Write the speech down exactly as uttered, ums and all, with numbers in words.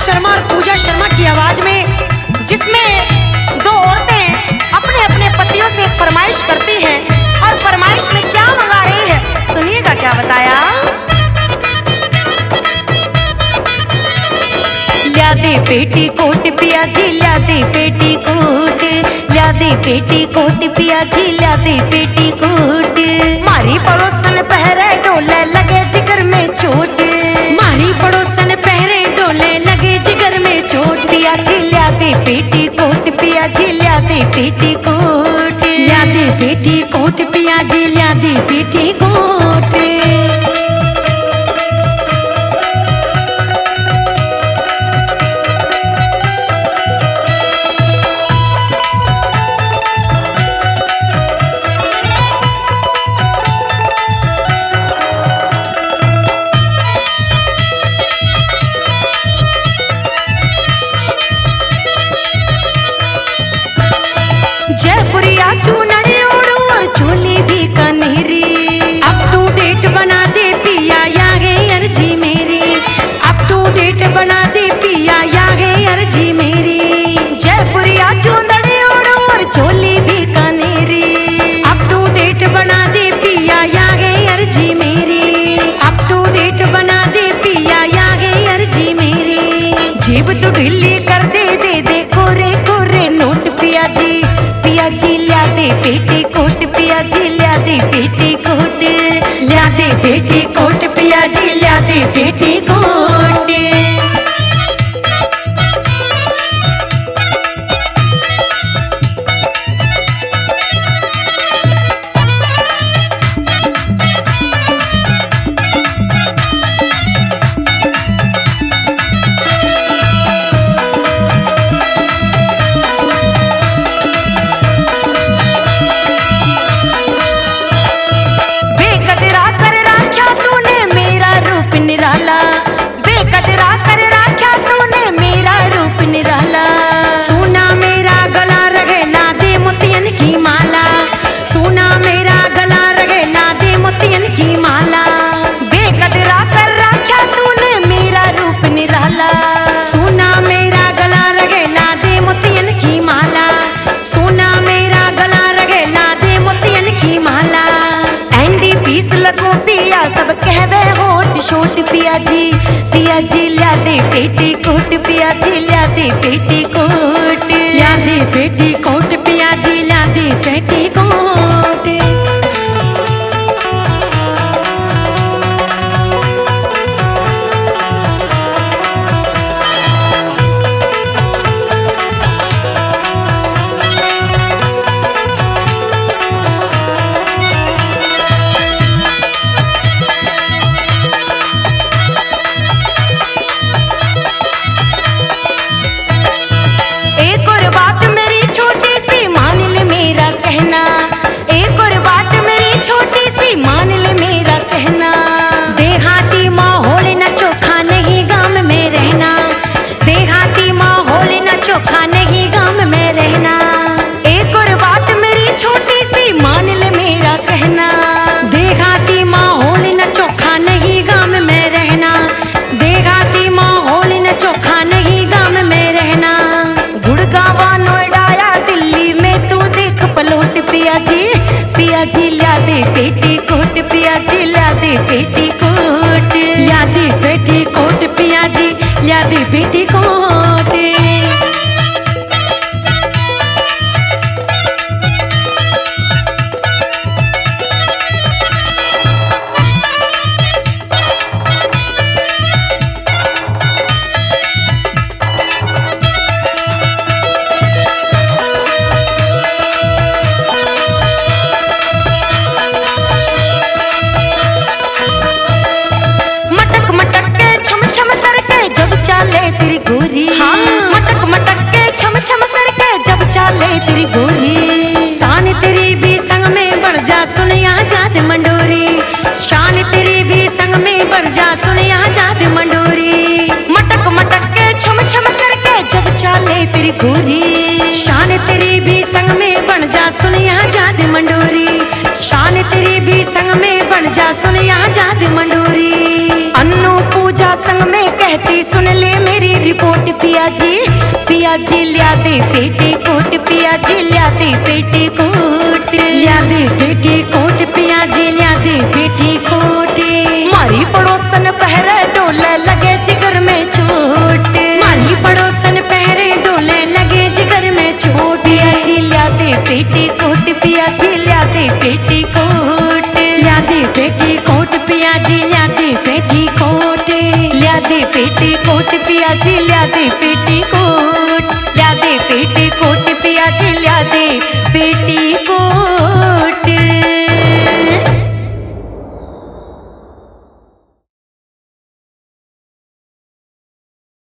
शर्मा और पूजा शर्मा की आवाज में, जिसमें दो औरतें अपने अपने पतियों से एक फरमाइश करती हैं और फरमाइश में क्या मंगा रही है, सुनिएगा क्या बताया। ल्या दे पेटी कोट पिया जी, ल्या दे पेटी कोट, ल्या दे पेटी कोट पिया जी, ल्या दे पेटी कोट। मारी पड़ोसन पहरे डोले लगे जिगर में चोट, मारी पड़ोसन पहरे डोले लगे जिगर में चोट। पिया जी ल्या दे पेटी कोट, पिया जी ल्या दे पेटी कोट, ल्या दे पेटी कोट पिया जी, ल्या दे पेटी कोट। जयपुरिया चूनरी ओढ़ो और चोली भी कनेरी, अप टू डेट बना दे पिया या है अर्जी मेरी, अप टू डेट बना दे पिया या है अर्जी मेरी। जयपुरिया चूनरी ओढ़ो और चोली भी कनेरी, अप टू डेट बना दे पिया या है अर्जी मेरी, अप टू डेट बना दे पिया या है अर्जी मेरी। जेब तो ढीली कर दे, दे दे कोरे कोरे नोट पिया जी, पिया जी ल्या दे पेटी कोट, पिया जी ल्या दे पेटी कोट, ल्या दे पेटी कोट पिया जी, ल्या दे पेटी कोट। बेकदरा कर राख्या तूने मेरा रूप निराला, बेकदरा कर राख्या तूने मेरा रूप निराला। सोना मेरा गला रगेला दे मोतियन की माला, सोना मेरा गला रगेला दे मोतियन की माला। बेकदरा कर राख्या तूने मेरा रूप निराला, सोना मेरा गला रगेला दे मोतियन की माला, सोना मेरा गला रगेला दे मोतियन की माला। एंडी पीस लगो पिया सब कहवे होट शोट, पिया जी पिया जी ल्या दे पेटी कोट, पिया जी ल्या दे पेटी कोट, ल्या दे पेटी कोट पिया जी, ल्या दे पेटी कोट। एक और बात मेरी छोटी सी मान ले मेरा कहना, एक और बात मेरी छोटी सी मान ले मेरा कहना। देहाती माहौल न चोखा नहीं गांव में रहना, देहाती माहौल न चोखा नहीं गांव में रहना। एक और बात मेरी छोटी सी मान ले मेरा कहना, देहाती माहौल न चोखा नहीं गांव में रहना, देहाती माहौल न चोखा नहीं गांव में रहना। गुड़गावा नोएडा या दिल्ली में तू देख पलोट, पिया जी पिया जी ल्या दे पेटी कोट, पिया जी ल्या दे पेटी कोट, ल्या दे पेटी कोट पिया जी, ल्या दे पेटी कोट। मटक मटक के छम छम करके जब चाले तेरी गोरी, हाँ। मटक मटक के छम छम करके जब चाले तेरी गोरी। शान तेरी भी संग में बढ़ जा सुनिया जात मंडोरी, शान तेरी भी संग में बढ़ जा सुनिया जात मंडोरी। मटक मटक के छम छम करके जब चाले तेरी गोरी, शान तेरी भी संग में बढ़ जा सुनिया जात मंडोरी, शान तेरी भी संग में बढ़ जा सुनिया जात मंडोरी। अन्नू पूजा संग में कहती सुन ले मेरी रिपोर्ट पिया जी, पिया जी लिया दे पेटी कोट, पिया जी लिया दे पेटी कोट।